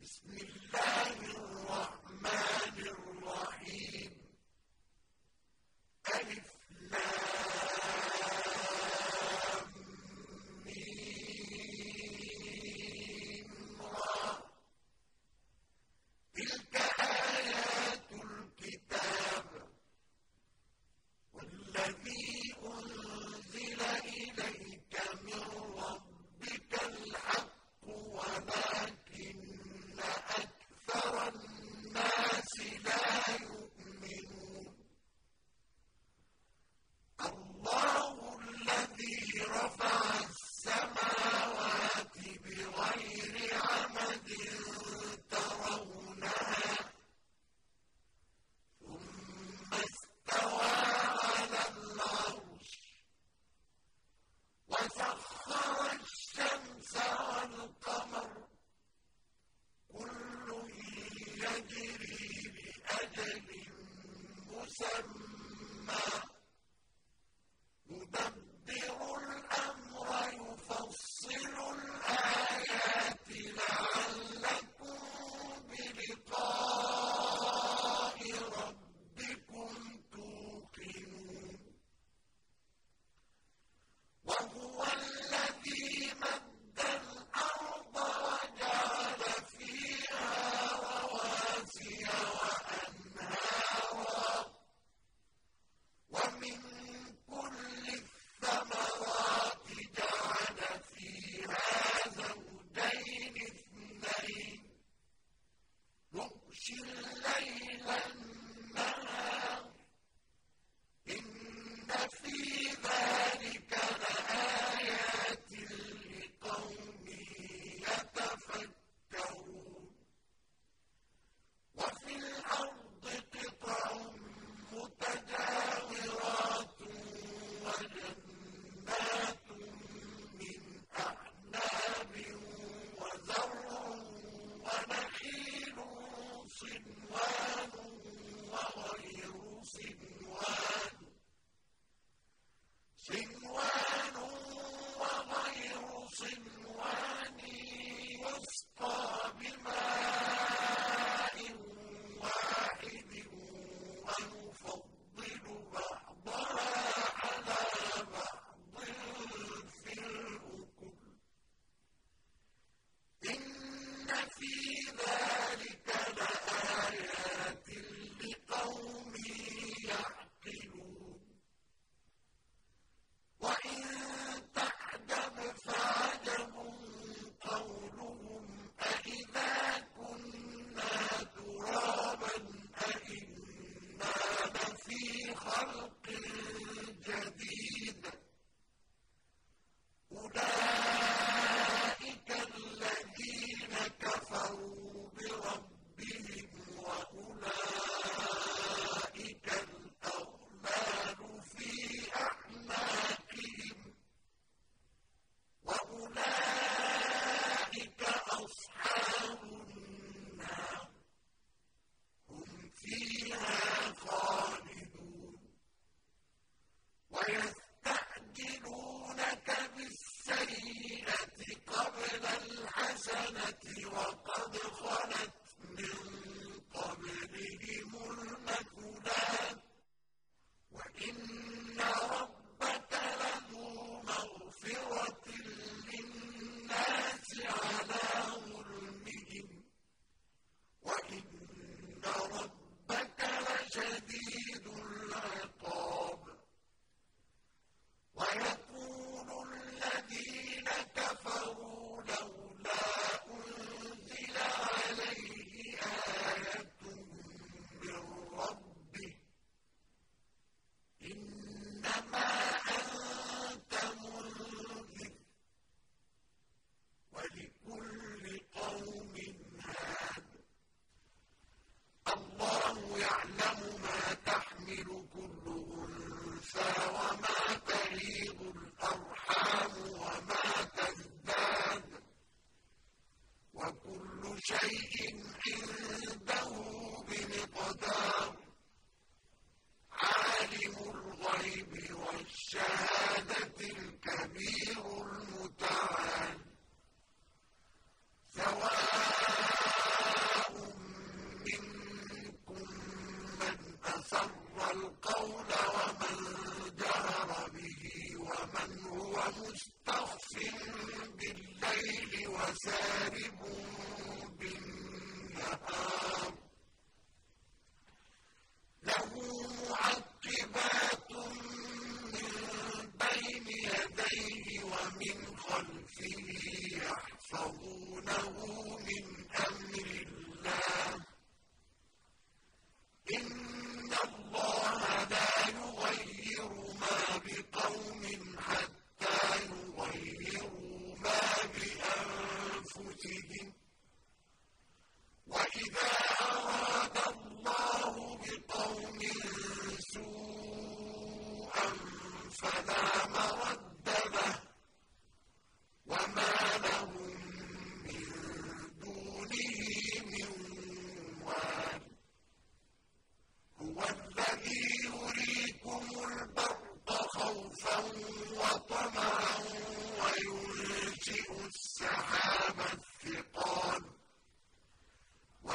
بسم الله الرحمن الرحيم. ألف لام ميم را. تلك آيات الكتاب والذي أنزل إليك من ربك الحق ولكن أكثر الناس لا يؤمنون. الله الذي رفع السماوات بغير عمد ترونها ثم استوى على العرش وسخر الشمس والقمر كل يجري لأجل مسمى يدبر الأمر يفصل الآيات لعلكم بلقاء ربكم توقنون. وهو الذي مد الأرض وجعل فيها رواسي وأنهارا ومن كل الثمرات جعل فيها زوجين اثنين يغشي الليل النهار إن في ذلك لآيات لقوم يتفكرون. وفي الأرض قطع متجاورات وجنات من أعناب وزرع ونخيل صنوان وغير صنوان وغير صنوان يسقى بماء واحد ونفضل بعضها على بعض في الأكل إن في ذلك لآيات لقوم يعقلون. وإن تعجب فعجب قولهم أإذا كنا ترابا أإنا لفي خلق جديد. أولئك الذين كفروا بربهم وأولئك الأغلال في أعناقهم وأولئك أصحاب النار هم فيها خالدون. ويستعجلونك بالسيئة قبل الحسنة وقد خلت من قبلهم المثلات وإن ربك لذو مغفرة للناس على ظلمهم وإن ربك لشديد العقاب. ويقول الذين كفروا لولا أنزل عليه آية من ربه إنما أنت منذر ولكل قوم هاد. الله يعلم ما تحمل كل أنثى وما تغيض الأرحام وما تزداد وكل شيء عنده بمقدار. عالم الغيب والشهادة الكبير المتعال. سواء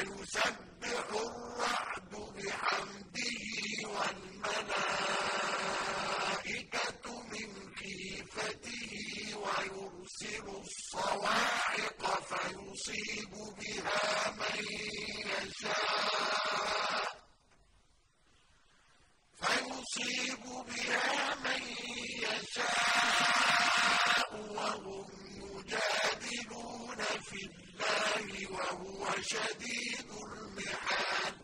ويسبح الرعد بحمده والملائكة من خيفته ويرسل الصواعق فيصيب بها من يشاء وهم يجادلون في الله وهو شديد المحال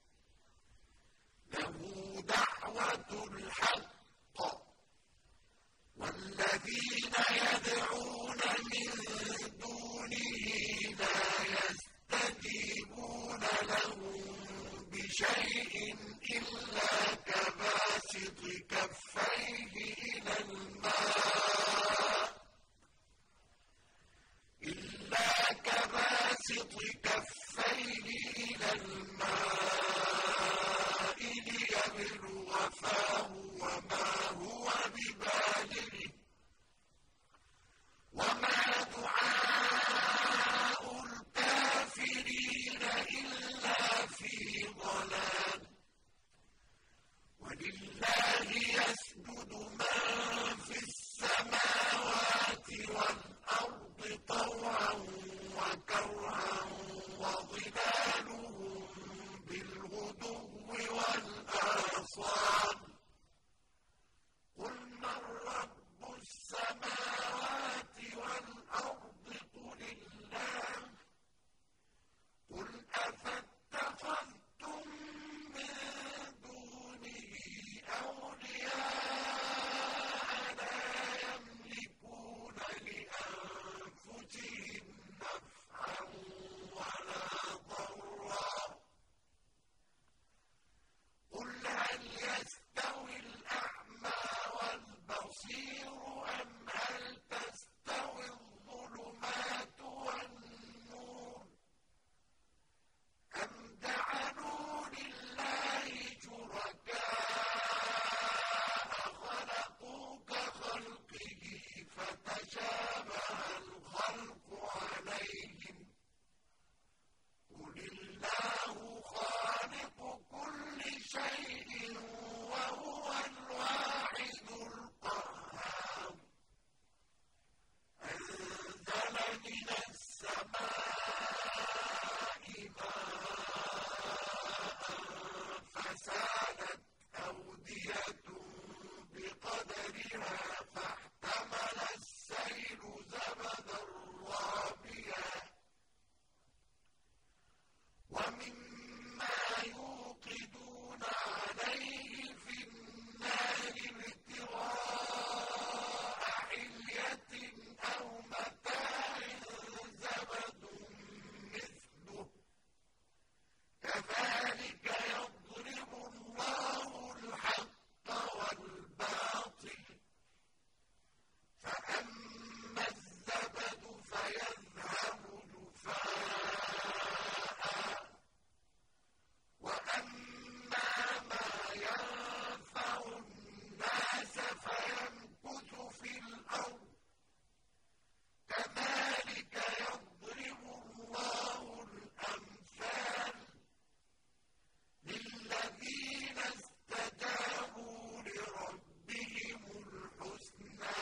له دعوة الحق والذين يدعون من دونه لا يستجيبون لهم بشيء إلا كباسط كفيه إلى الماء ليبلغ فاه وما هو ببالغه وما دعاء الكافرين إلا في ضلال ولله يسجد من في السماوات والأرض طوعا وكرها وظلالهم بالغدو والآصال قل من رب السماوات والأرض قل الله قل أفاتخذتم من دونه أولياء لا يملكون لأنفسهم نفعا ولا ضرا قل هل يستوي الأعمى والبصير أم هل تستوي الظلمات والنور أم جعلوا لله شركاء خلقوا كخلقه فتشابه الخلق عليهم قل الله خالق كل شيء وهو الواحد القهار أنزل من السماء ماء فسالت أودية بقدرها فاحتمل السيل زبدا رابيا ومما يوقدون عليه في النار ابتغاء حلية أو متاع زبد مثله كذلك يضرب الله الحق والباطل فأما الزبد فيذهب جفاء وأما ما ينفع الناس فيمكث في الأرض كذلك يضرب الله الأمثال للذين استجابوا لربهم الحسنى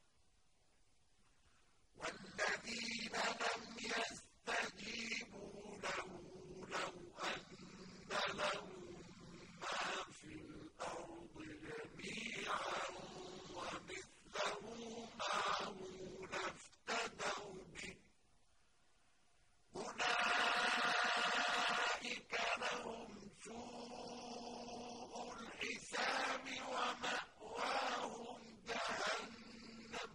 والذين لم يستجيبوا له لو أن لهم ما في الأرض جميعا ومثله معه لافتدوا به أولئك لهم سوء الحساب ومأواهم جهنم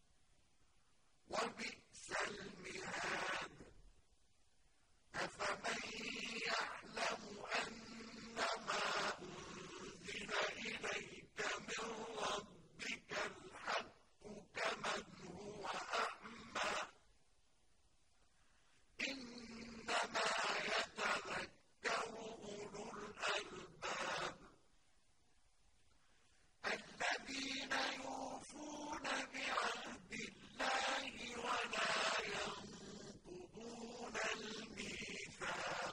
وبئس المهاد أفمن يعلم أنما أنزل إليك من ربك الحق كمن هو أعمى إنما يتذكر أولو الألباب الذين يوفون بعهد الله ولا ينقضون الميثاق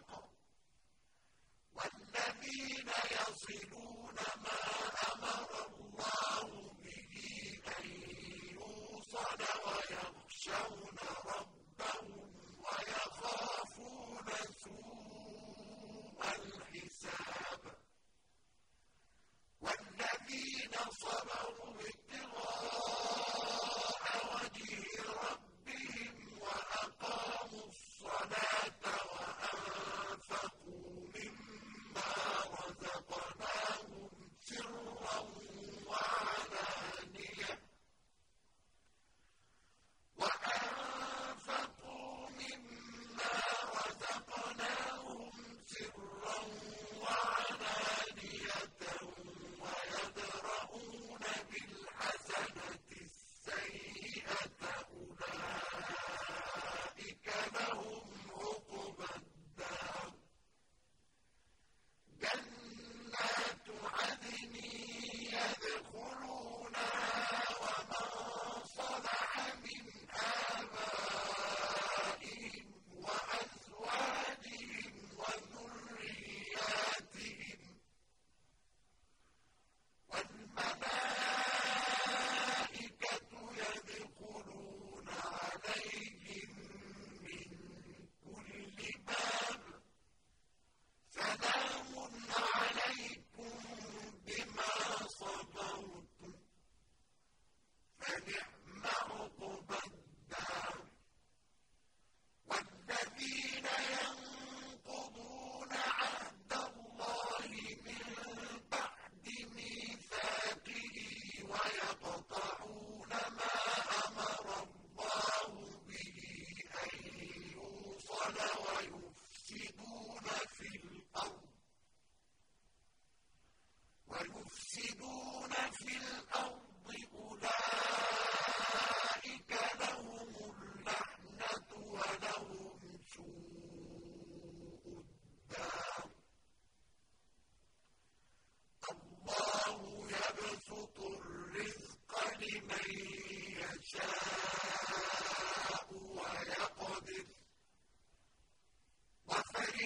ويفسدون في الأرض أولئك لهم اللعنة ولهم سوء الدار الله يبسط الرزق لمن يشاء ويقدر وفرحوا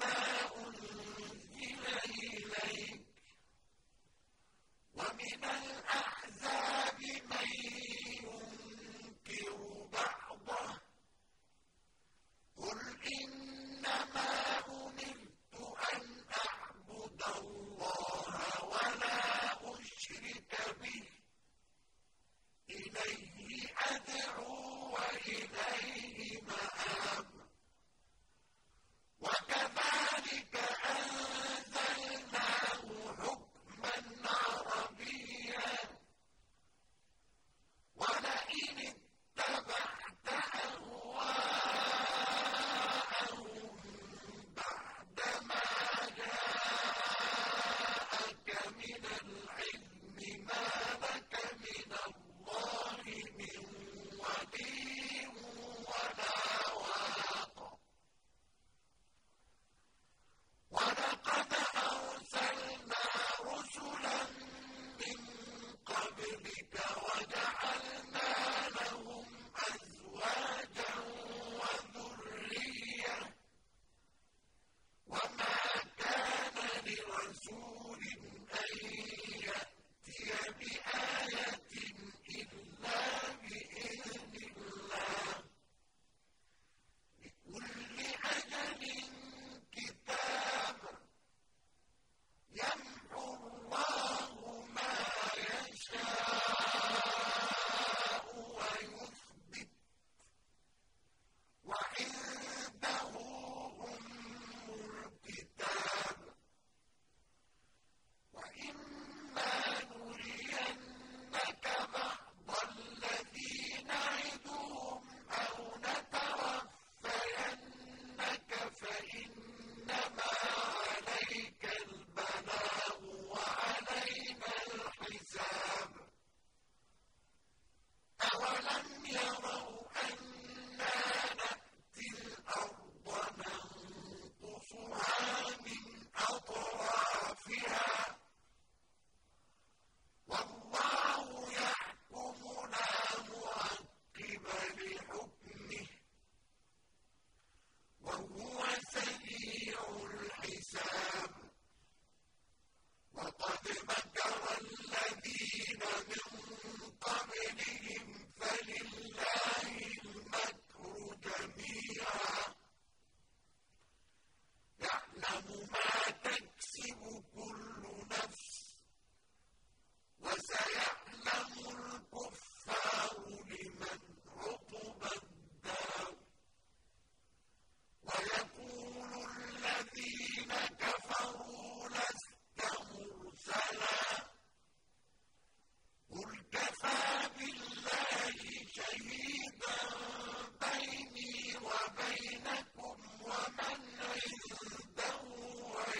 مَا